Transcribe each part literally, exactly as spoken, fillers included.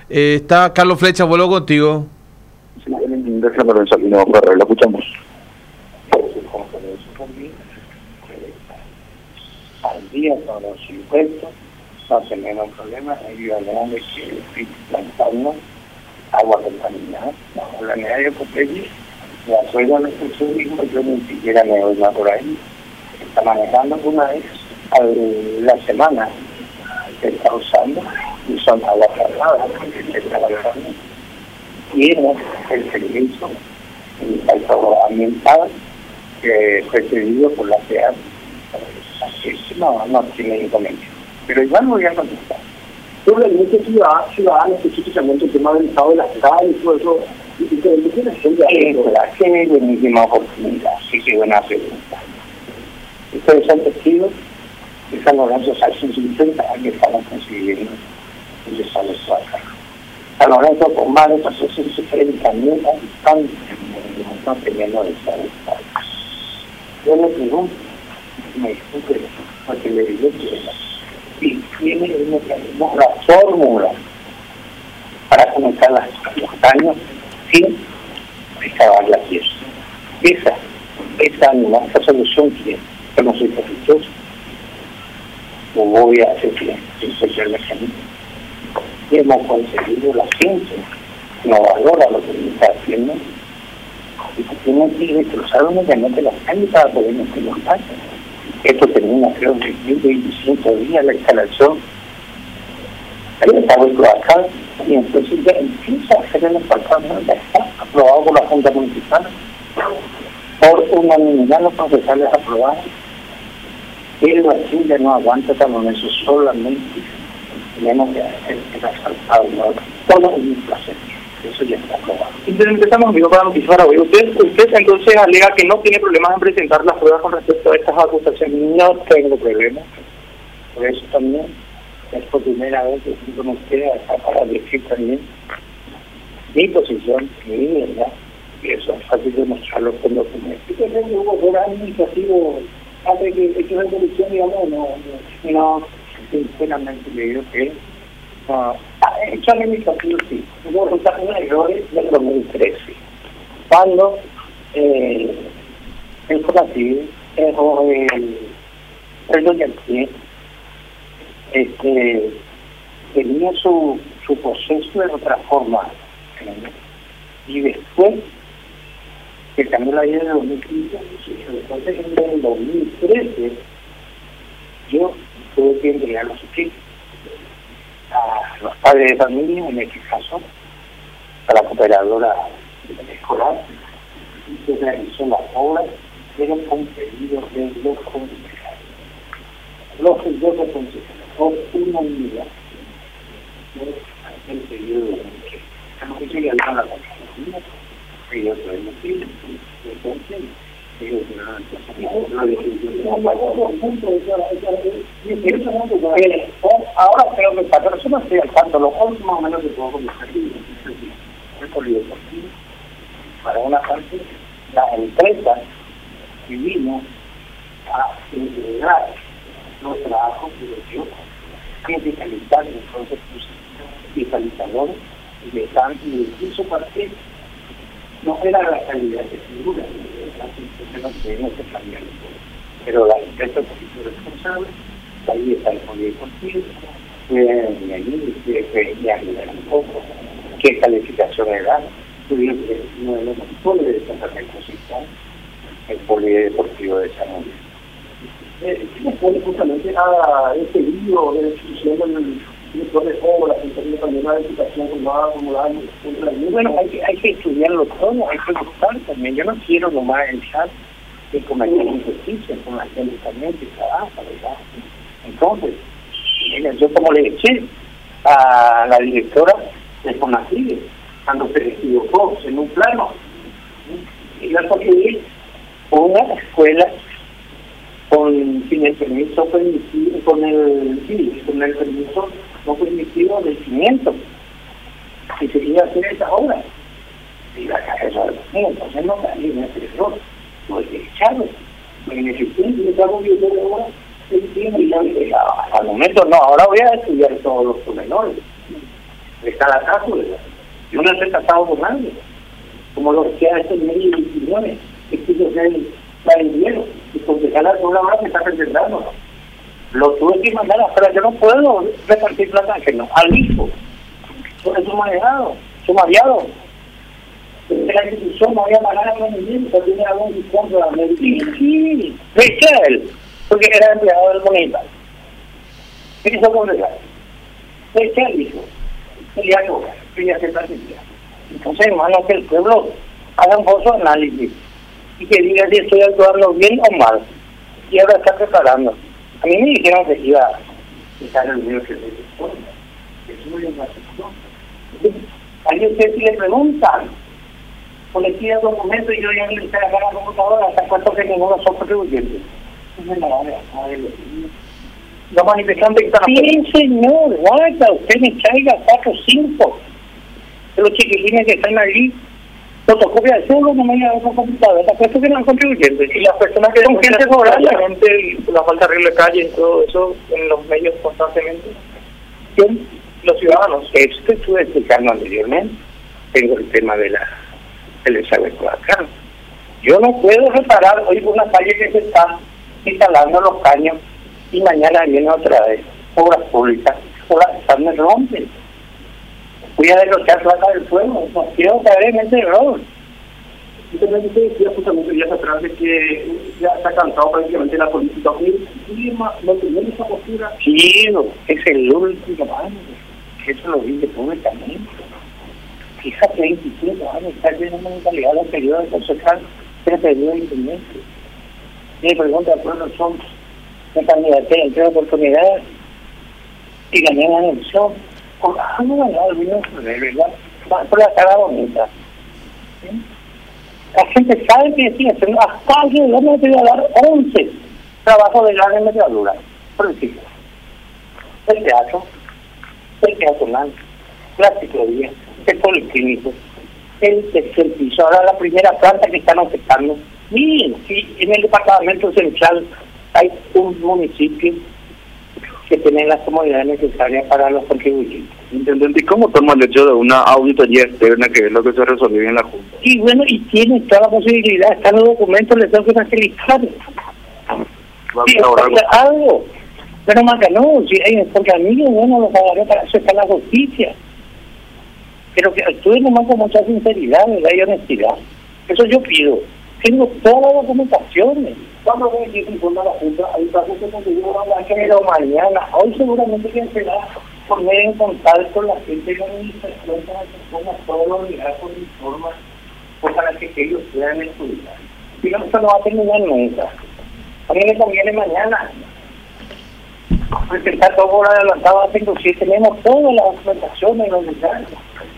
Eh, está Carlos Flecha, vuelvo contigo. Sí, déjame lo ensalinar, lo escuchamos. Al día con los impuestos, no tenemos problemas, ellos hablan de que plantarnos agua contaminada, bajo la medida de Popeye, de acuerdo a nuestro turismo, yo ni siquiera me voy más por ahí, está manejando una vez a la semana, se está usando, y son aguas cerradas, porque se está valorando, y era el servicio ambiental que fue pedido por la C E A. Así que no, no tiene inconveniente. Pero igual voy a contestar. Sobre el ciudadano, ciudadano específicamente el tema del estado de las calles y todo eso, y que el tiene gente ahí. Qué buenísima oportunidad, sí, qué buena pregunta. Ustedes son testigos de San Lorenzo hace cincuenta años estamos consiguiendo el desarrollo acá. San Lorenzo con más de trescientos treinta mil habitantes no teniendo desarrollo acá. Yo le pregunto, me disculpe, porque le digo que si tiene el mecanismo, la fórmula para conectar las, los daños sin excavar la pieza. Esa, esa nuestra solución que yo no soy caprichoso, lo voy a hacer bien, sin el mecanismo. Y hemos conseguido la ciencia, no valora lo que está haciendo, y que tiene que destrozar únicamente las calles para poder meter los daños. Esto termina, creo, en mil veinticinco días la instalación del estado cloacal, y entonces ya empieza a hacer el asfaltado, ya está aprobado por la Junta Municipal, por unanimidad los concejales aprobados. El vacío ya no aguanta con eso solamente, tenemos que hacer el asfaltado, todo el placer. Eso ya está aprobado. Entonces empezamos, amigo, para notificar hoy. Usted, usted entonces alega que no tiene problemas en presentar las pruebas con respecto a estas acusaciones. No tengo problemas. Por eso también es por primera vez que estoy con usted acá para decir también mi posición, mi verdad, y eso es fácil demostrarlo con documentos. ¿Qué creen que hubo por administrativo antes de que esa elección, digamos, no? No, no, sinceramente le digo que no. Hecho administrativo sí, hubo resultados errores del dos mil trece, cuando eh, el Fonacide erró el el Doñaltier, este tenía su, su proceso de otra forma, ¿no? Y después que cambió la ley de dos mil quince, entonces en el dos mil trece yo tuve que entregar los subsidios a los padres de familia, en este caso, a la cooperadora escolar, y se realizó la obra, pero con pedido de los concejales. Los dos concejales, por unanimidad, el pedido de la mujer. Estamos llegando a la Constitución, ellos lo hemos pedido, entonces, ellos ahora creo que para personas estoy al tanto, lo cual más o menos se puedo comenzar. El polideportivo, para una parte, la empresa que vino a integrar los trabajos que yo, que digitalizar, entonces digitalizadores, y de tanto, y incluso para que no era la calidad de figura, no tenemos que cambiar pero la empresa es responsable, ahí está el polideportivo, y allí que ya mirar un poco qué calificación era, tuvieron que uno de los mejores de Santa Fe Cosita, el polideportivo de San Luis. ¿Qué responde justamente a este libro de la institución del director de obras, que también la edificación formada como la año? Bueno, hay que, hay que estudiarlo todo, hay que buscar también. Yo no quiero nomás echar de cometer injusticia con la gente también que trabaja, ¿verdad? Entonces, yo como le eché a la directora de Fonacide, cuando se equivocó en un plano, y la construí una escuela con sin el permiso permitido, con el sí, con el permiso no permitido del cimiento, y se iba a hacer esa obra. Y la cabeza de los niños, entonces no caí en ese error, no hay que echarlo. En ese tiempo, yo estaba viendo ahora, y ya hasta el momento no, ahora voy a estudiar todos los pormenores. está la cápsula. Yo no estoy casado con nadie. Como lo que hace el medio de millones, es que yo sé la dinero, y porque cada una hora me está presentando. Lo tuve que mandar afuera, yo no puedo repartir plata ajena, al hijo. Es un manejado, sumariado. De la institución me voy a pagar a los niños, porque tiene algún discurso de la medicina. Sí, sí, él, porque era empleado del municipal. ¿Qué hizo congregar? ¿Qué él hizo? Quería cobrar, quería hacer partida. Entonces, hermano, que el pueblo haga un poco de análisis y que diga si estoy actuando bien o mal. Y ahora está preparando. A mí me dijeron que iba a quitar el dinero que se dispone. Eso no es una situación. A usted si le preguntan, o le piden documentos y yo ya le estoy acá a la computadora, hasta cuánto que ninguno son contribuyentes. No es nada, los manifestantes que están aquí. Sí, señor, guarda, usted me traiga cuatro o cinco de los chiquilines que están allí. Fotocopia de seguro no me lleva a computadora, está puesto que no son contribuyentes. Y las personas que son gente cobrada, la gente, la falta de arreglo de calle y todo eso en los medios constantemente. ¿Quién? Los ciudadanos. Eso que estuve explicando anteriormente. Tengo el tema de la del desagüe cloacal. Yo no puedo reparar hoy una calle que se está instalando los caños y mañana viene otra vez obras públicas, o me rompen. Voy a derrochar plata del pueblo, no quiero caer en ese error. Y también usted decía justamente días atrás de que ya está cansado prácticamente de la política. ¿Y mantener esa postura? Sí, es el último año. Eso lo dice públicamente. Fíjate, veinticinco años, está en una mentalidad de un periodo de concejal, tres periodos de intendente. Mi pregunta al pueblo son, me candidaté en tres oportunidades y gané la elección. Por algo ganado, vino de verdad, por la cara bonita. ¿Sí? La gente sabe que decía, hasta que yo me voy a dar once trabajos de gran envergadura, por ejemplo. El teatro, el teatro blanco, la ciclovía, el policlínico, el tercer piso, ahora la primera planta que están afectando. Miren, si en el departamento central hay un municipio que tiene las comodidades necesarias para los contribuyentes. Intendente, ¿y cómo toma el hecho de una auditoría externa, que es lo que se resolvió en la Junta? Y bueno, y tiene toda la posibilidad, están los documentos, les tengo que facilitar. Sí, algo. Pero más que no, si hay porque a mí, bueno, los pagaré para eso está la justicia. Pero que actúen nomás con mucha sinceridad, ¿verdad? Y honestidad. Eso yo pido. Tengo todas las documentaciones. ¿Cuándo voy a decir que informa la Junta? Ahí está justo cuando yo voy a pero mañana, hoy seguramente que será poner en contacto con la gente de la administración para que ponga todos los liderazgos de informes para que ellos puedan estudiar. Digamos, esto no va a terminar nunca. A mí me conviene mañana. Porque está todo por adelantado hace inclusive tenemos todas las documentaciones los liderazgos.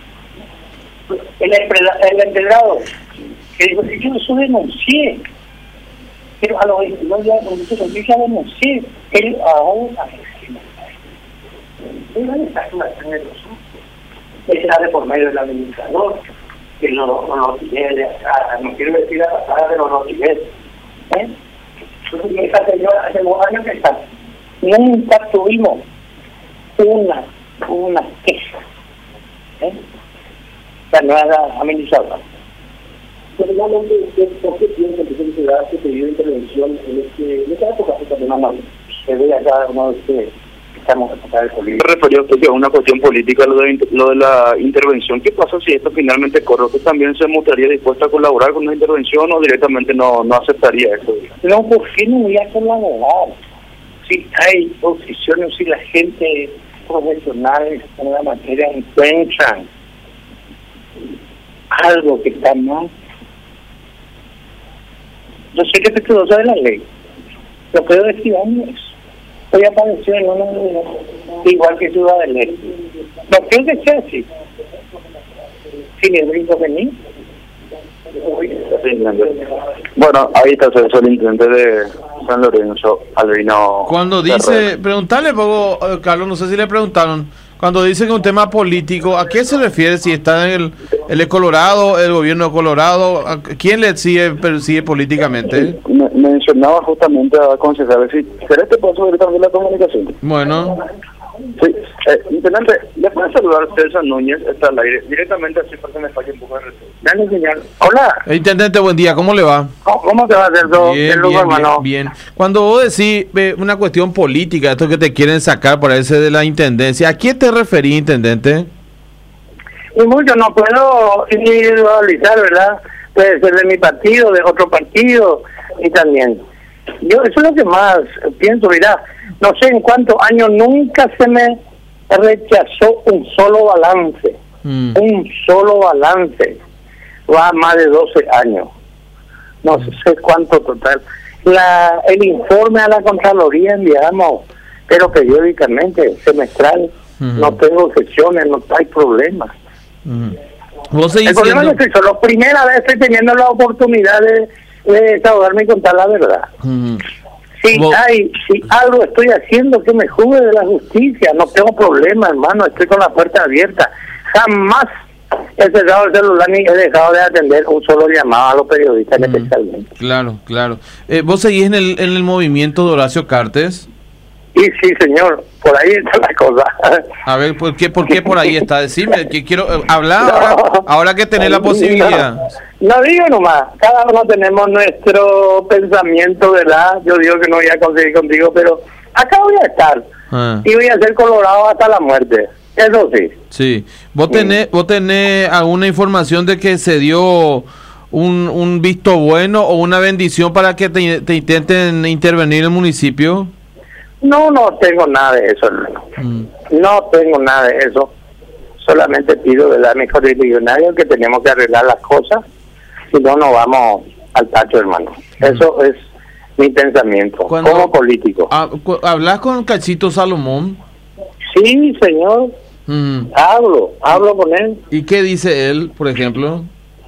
El, el empleado que dijo, yo eso denuncié, pero a los veintidós ya, yo ya denuncié, él ahora es la de por medio del administrador, que lo notifique de acá, no quiero decir la pasada de los notifiques. ¿Eh? Entonces, esa señora hace dos años que está, nunca tuvimos una, una queja. ¿Eh? La nueva administradora. Finalmente, ¿por qué piensa que se da este pedido de intervención en este, en esta época? No, no, se ve acá uno de ustedes. Estamos a tratar de política. Se refirió usted a una cuestión política, lo de, lo de la intervención. ¿Qué pasa si esto finalmente corre? ¿Usted también se mostraría dispuesto a colaborar con la intervención o directamente no, no aceptaría eso? No, ¿por qué no voy a colaborar? Si hay posiciones, si la gente profesional en la materia encuentran algo que está mal. Yo sé que es respetuoso de la ley. Lo puedo decir a mí. Hoy apareció en una igual que Ciudad del Este. No creo que sea así. Sin el brinco de mí. Bueno, ahí está el intendente de San Lorenzo, Albino. Cuando dice, preguntarle poco, Carlos, no sé si le preguntaron, cuando dice que un tema político, ¿a qué se refiere? Si está en el, el Colorado, el gobierno de Colorado, ¿a quién le sigue, persigue políticamente? Me, mencionaba justamente a concejales, si querés te puedo subir también la comunicación. Bueno. Sí, eh, intendente, ¿le puede saludar a César Núñez? Está al aire, directamente así para que me falle un poco de respeto. Dale, señor. Hola. Eh, Intendente, buen día, ¿cómo le va? ¿Cómo, cómo te va a hacer todo? Bien, lujo, bien, hermano? bien, bien. Cuando vos decís eh, una cuestión política, esto que te quieren sacar por ese de la intendencia, ¿a quién te referís, intendente? Y mucho no puedo individualizar, ¿verdad? Puede ser de mi partido, de otro partido, y también. Yo, eso es lo que más pienso, mira, no sé en cuántos años nunca se me rechazó un solo balance, mm. un solo balance, va más de doce años, no mm. sé cuánto total. La, el informe a la Contraloría enviamos, pero periódicamente, semestral, mm. no tengo objeciones, no hay problemas. Mm. ¿Vos el problema siendo... es que solo primera vez estoy teniendo la oportunidad de, de desahogarme y contar la verdad. Mm. Si ¿Vos... hay, si algo estoy haciendo que me juzgue de la justicia, no tengo problema, hermano, estoy con la puerta abierta. Jamás he cerrado el celular ni he dejado de atender un solo llamado a los periodistas mm. especialmente. Claro, claro. Eh, ¿Vos seguís en el, en el movimiento de Horacio Cartes? Sí, sí, señor, por ahí está la cosa. A ver, ¿por qué, por qué por ahí está? Decime, que quiero eh, hablar no, ahora, ahora que tenés la posibilidad. No, no digo nomás, cada uno tenemos nuestro pensamiento, ¿verdad? Yo digo que no voy a conseguir contigo, pero acá voy a estar. Ah. Y voy a ser colorado hasta la muerte, eso sí. Sí, ¿vos tenés, vos tenés alguna información de que se dio un, un visto bueno o una bendición para que te, te intenten intervenir en el municipio? No, no tengo nada de eso, hermano. Mm. No tengo nada de eso. Solamente pido de la mejor millonario que tenemos que arreglar las cosas. Si no, no vamos al tacho, hermano. Mm. Eso es mi pensamiento Cuando, como político. ¿Hablas con Cachito Salomón? Sí, señor. Mm. Hablo, hablo con él. ¿Y qué dice él, por ejemplo?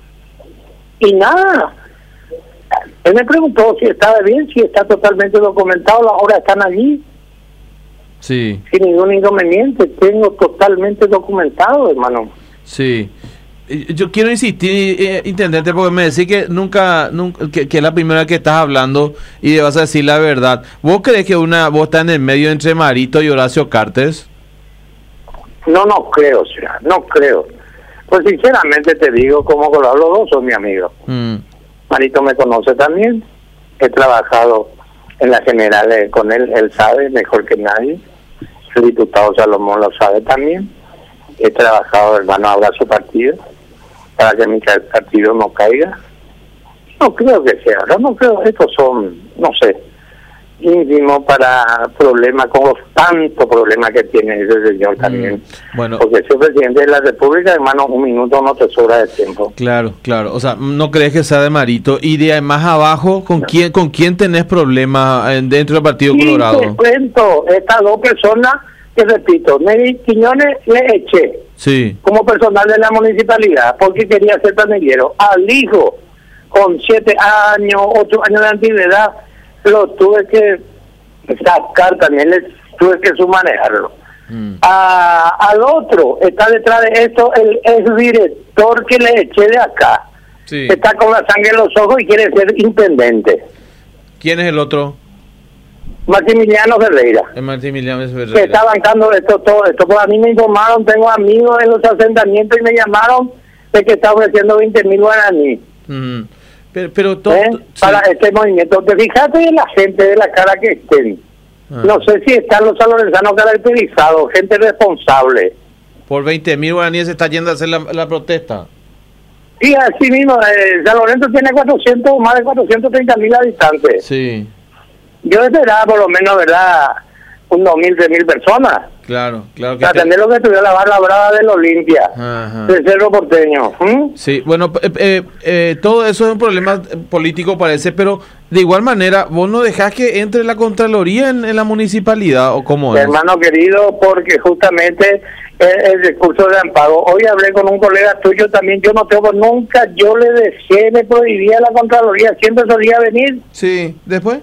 Y nada. Él me preguntó si estaba bien, si está totalmente documentado, las obras están allí. Sí. Sin ningún inconveniente, tengo totalmente documentado, hermano. Sí. Yo quiero insistir, eh, intendente, porque me decís que nunca, nunca que, que es la primera vez que estás hablando y vas a decir la verdad. ¿Vos crees que una vos estás en el medio entre Marito y Horacio Cartes? No, no creo, o sea, no creo. Pues sinceramente te digo, como con los dos son mi amigo. Mm. Marito me conoce también, he trabajado en la general con él, él sabe mejor que nadie, el diputado Salomón lo sabe también, he trabajado, hermano, habla su partido, para que mi partido no caiga, no creo que sea, no, no creo, estos son, no sé, ínfimo para problemas, con los tantos problemas que tiene ese señor también. Mm, bueno, porque si es presidente de la República, hermano, un minuto no te sobra de tiempo. Claro, claro. O sea, no crees que sea de Marito. Y de más abajo, ¿con no. quién con quién tenés problemas dentro del Partido sí, Colorado? Te cuento, estas dos personas, que repito, Neri Quiñones le eché sí. como personal de la municipalidad, porque quería ser planillero. Al hijo, con siete años, ocho años de antigüedad, lo tuve que sacar, también le tuve que submanejarlo. Mm. A, al otro, está detrás de esto el ex director que le eché de acá. Sí. Está con la sangre en los ojos y quiere ser intendente. ¿Quién es el otro? Maximiliano Ferreira. Es Maximiliano Ferreira. Que está bancando esto, todo esto. Pues a mí me informaron, tengo amigos en los asentamientos y me llamaron de que está ofreciendo veinte mil guaraníes. Mm. Pero, pero todo, ¿Eh? Para sí. este movimiento. Te fíjate en la gente de la cara que estén. Ah. No sé si están los salorensanos caracterizados, gente responsable. Por veinte mil guaraníes se está yendo a hacer la, la protesta. Sí, así mismo. Eh, San Lorenzo tiene cuatrocientos, más de cuatrocientos treinta mil habitantes. Sí. Yo esperaba por lo menos, ¿verdad? Un dos mil, tres mil personas. Claro, claro. Que para atender te... lo que estudió la barra brava del Olimpia, Ajá. del Cerro Porteño. ¿Mm? Sí, bueno, eh, eh, eh, todo eso es un problema político parece, pero de igual manera, ¿vos no dejás que entre la Contraloría en, en la municipalidad o cómo es? Hermano querido, porque justamente el, el recurso de amparo, hoy hablé con un colega tuyo también, yo no tengo, nunca yo le dejé, le prohibía a la Contraloría, siempre solía venir. Sí, ¿después?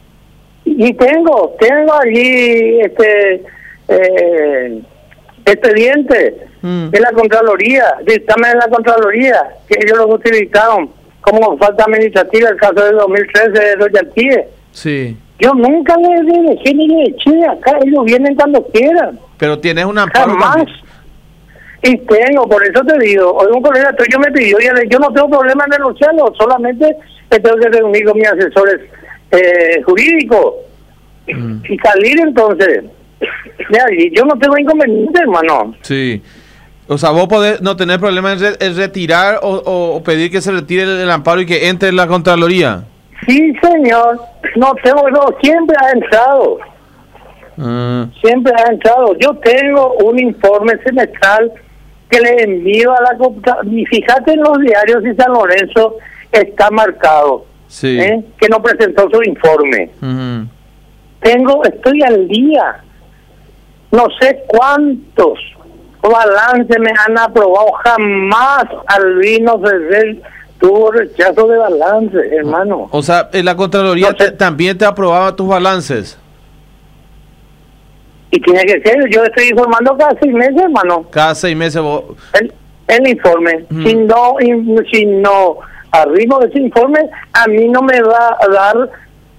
Y tengo, tengo allí este eh, expediente mm. de la Contraloría, dictamen de la Contraloría, que ellos lo utilizaron como falta administrativa el caso del dos mil trece de Royalties. Sí. Yo nunca le, le dejé ni le eché acá, ellos vienen cuando quieran. Pero tienes un amparo Jamás. también. Y tengo, por eso te digo, hoy un colega tuyo me pidió, y yo no tengo problema en denunciarlo, solamente que tengo que reunir con mis asesores eh, jurídicos mm. y salir entonces. Ya, y yo no tengo inconveniente, hermano. Sí. O sea, vos podés no tener problema en, re, en retirar o, o pedir que se retire el, el amparo y que entre en la Contraloría. Sí, señor. No tengo, no, siempre ha entrado. Uh. Siempre ha entrado. Yo tengo un informe semestral que le envío a la computadora. Y fíjate en los diarios y San Lorenzo está marcado. Sí. ¿eh? Que no presentó su informe. Uh-huh. Tengo, estoy al día. No sé cuántos balances me han aprobado. Jamás Albino Ferrer tuvo rechazo de balance, hermano. O sea, en la Contraloría no sé. te, también te aprobaba tus balances. Y tiene que ser, yo estoy informando cada seis meses, hermano. Cada seis meses vos... El, el informe. Mm. Si no, si no arrimo ese informe, a mí no me va a dar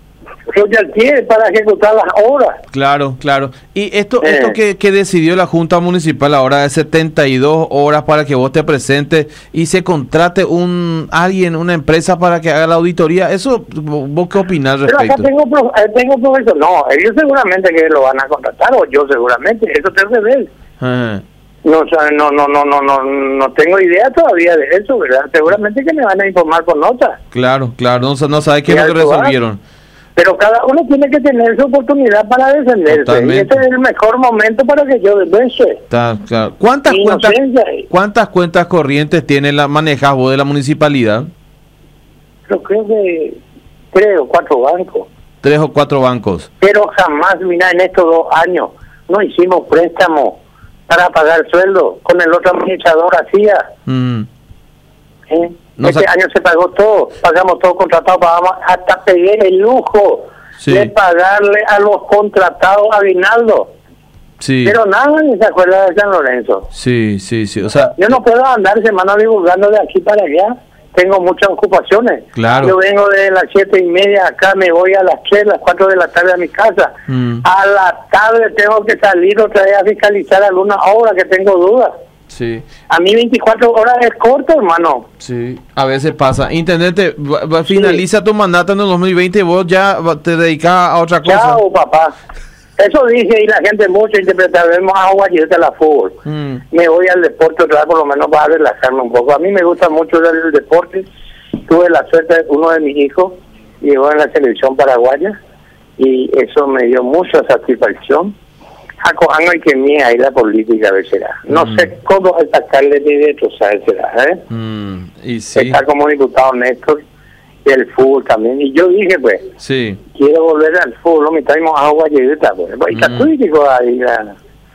royalty para ejecutar las obras. Claro, claro. Y esto, eh. esto que, que decidió la Junta Municipal ahora de setenta y dos horas para que vos te presentes y se contrate un alguien, una empresa para que haga la auditoría, ¿eso vos qué opinás al respecto? Pero acá tengo, tengo profesor, no, ellos seguramente que lo van a contratar, o yo seguramente, eso tengo que ver. Ajá. No, no, no, no, no, no, no tengo idea todavía de eso, ¿verdad? Seguramente que me van a informar con notas. Claro, claro, no, no sabe qué es lo que resolvieron. Pero cada uno tiene que tener su oportunidad para defenderse. Totalmente. Y este es el mejor momento para que yo defienda. Está claro. ¿Cuántas cuentas, ¿Cuántas cuentas corrientes tiene la manejas vos de la municipalidad? Yo creo que tres o cuatro bancos. Tres o cuatro bancos. Pero jamás, mira, en estos dos años no hicimos préstamo para pagar sueldo. Con el otro administrador hacía. Mm. ¿Eh? No este año se pagó todo, pagamos todo contratado, pagamos hasta pedir el lujo sí. de pagarle a los contratados aguinaldo. Sí. Pero nada ni se acuerda de San Lorenzo. Sí, sí, sí. O sea, yo no puedo andar semana divulgando de aquí para allá. Tengo muchas ocupaciones. Claro. Yo vengo de las siete y media acá, me voy a las tres, las cuatro de la tarde a mi casa. Mm. A la tarde tengo que salir otra vez a fiscalizar alguna obra que tengo dudas. Sí. A mí veinticuatro horas es corto, hermano. Sí, a veces pasa. Intendente, finaliza sí. tu mandato en el dos mil veinte y vos ya te dedicas a otra cosa. Chao, papá. Eso dije y la gente mucho interpretaremos a Guayete a la fútbol. Mm. Me voy al deporte otra vez por lo menos para relajarme un poco. A mí me gusta mucho el deporte. Tuve la suerte de uno de mis hijos llegó en la selección paraguaya y eso me dio mucha satisfacción. Acojan y que mía ahí la política a ver será. No mm. sé cómo atacarle ni destrozar será, ¿eh? Mm. Y sí. Está como diputado Néstor y el fútbol también. Y yo dije, pues, sí. quiero volver al fútbol, no me traemos a Guayedita, pues. Y está crítico ahí, la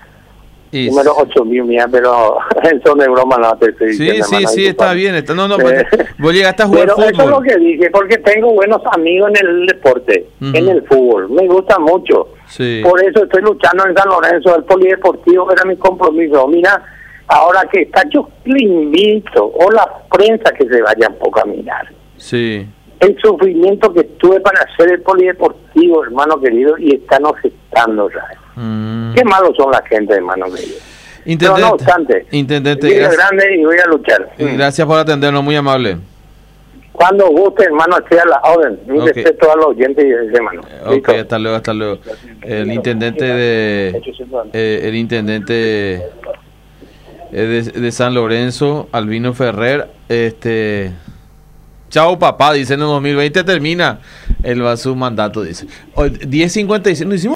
y número ocho mil mía, pero eso de broma no te estoy sí, diciendo. Sí, sí, sí, está bien. Está, no, no, eh, vos llegaste a jugar pero fútbol. Eso es lo que dije, porque tengo buenos amigos en el deporte, uh-huh. en el fútbol. Me gusta mucho. Sí. Por eso estoy luchando en San Lorenzo, el polideportivo era mi compromiso. Mira, ahora que está, yo le invito, o la prensa que se vaya un poco a mirar. Sí. El sufrimiento que tuve para hacer el polideportivo, hermano querido, y están objetando ya. Mm. Qué malos son la gente, hermano querido. Intendente, pero no obstante, intendente, gracias, grande y voy a luchar. Gracias por atendernos, muy amable. Cuando guste, hermano, estoy a la orden. Mi okay. respeto a los oyentes y hermano. Ok, hasta luego, hasta luego. El intendente de eh, el intendente eh, de, de San Lorenzo, Albino Ferrer, este chao papá, dice en el dos mil veinte termina el va su mandato, dice. diez cincuenta y seis, no hicimos